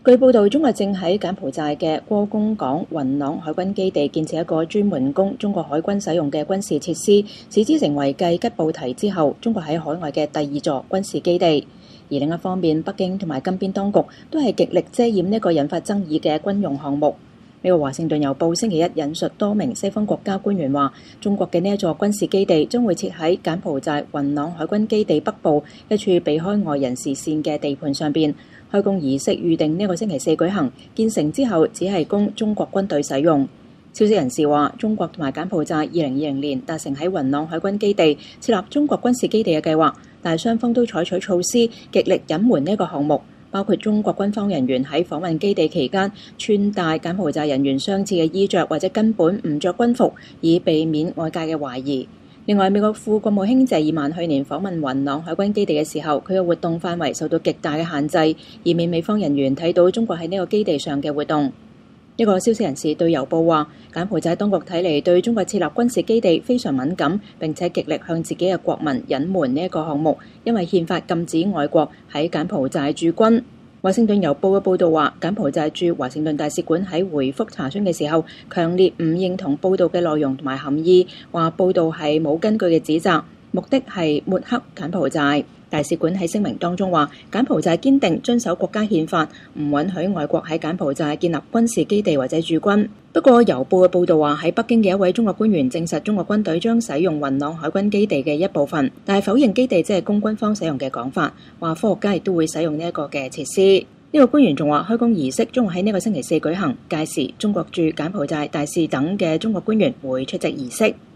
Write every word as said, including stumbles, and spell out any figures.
據報道，中國正喺柬埔寨嘅戈公港雲朗海軍基地建設一個專門供中國海軍使用嘅軍事設施，使之成為繼吉布提之後，中國喺海外嘅第二座軍事基地。而另一方面，北京同埋金邊當局都係極力遮掩呢個引發爭議嘅軍用項目。美國華盛頓郵報星期一引述多名西方國家官員話，中國嘅呢一座軍事基地將會設喺柬埔寨雲朗海軍基地北部一處避開外人視線嘅地盤上邊。開工儀式預定呢個星期四舉行，建成之後只係供中國軍隊使用。消息人士話，中國同埋柬埔寨二零二零年達成喺雲朗海軍基地設立中國軍事基地嘅計劃，但係雙方都採取措施極力隱瞞呢個項目，包括中國軍方人員喺訪問基地期間穿戴柬埔寨人員相似嘅衣着，或者根本唔着軍服，以避免外界嘅懷疑。另外，美國副國務卿謝爾曼去年訪問雲朗海軍基地嘅時候，佢嘅活動範圍受到極大嘅限制，以免美方人員睇到中國喺呢個基地上嘅活動。一個消息人士對郵報話，柬埔寨當局睇嚟對中國設立軍事基地非常敏感，並且極力向自己嘅國民隱瞞呢一個項目，因為憲法禁止外國喺柬埔寨駐軍。華盛頓郵報嘅報導話，柬埔寨駐華盛頓大使館喺回覆查詢嘅時候，強烈唔認同報導嘅內容同埋含義，話報導係冇根據嘅指責，目的係抹黑柬埔寨。大使館喺聲明當中話，柬埔寨堅定遵守國家憲法，唔允許外國喺柬埔寨建立軍事基地或者駐軍。不過，郵報嘅報導話，喺北京嘅一位中國官員證實中國軍隊將使用雲朗海軍基地嘅一部分，但係否認基地只係供軍方使用嘅講法，話科學家亦都會使用呢一個嘅設施。呢個官員仲話，開工儀式將會喺呢個星期四舉行，屆時中國駐柬埔寨大使等嘅中國官員會出席儀式。